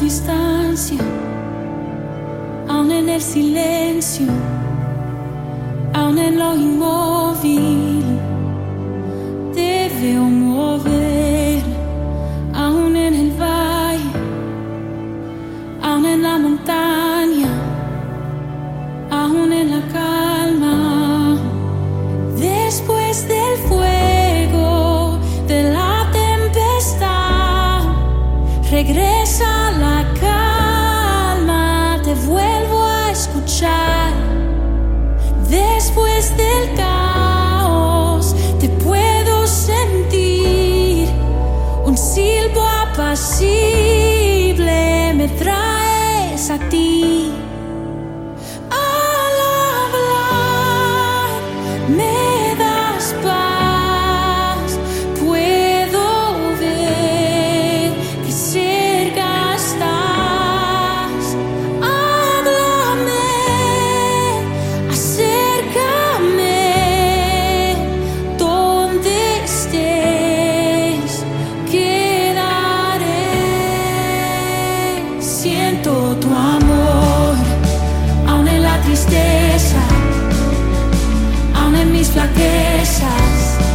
distancia, aún en el silencio, aún en lo inmóvil, te veo mover, aún en el valle, aún en la montaña, aún en la calma, después del fuego, de la tempestad, regresa la calma, te vuelvo a escuchar. Después del caos te puedo sentir, un silbo apacible me traes a ti. Al hablar me das paz, puedo ver que cerca estás. Háblame, acércame, donde estés quedaré. Siento tu amor, aún en la tristeza, aún en mis flaquezas.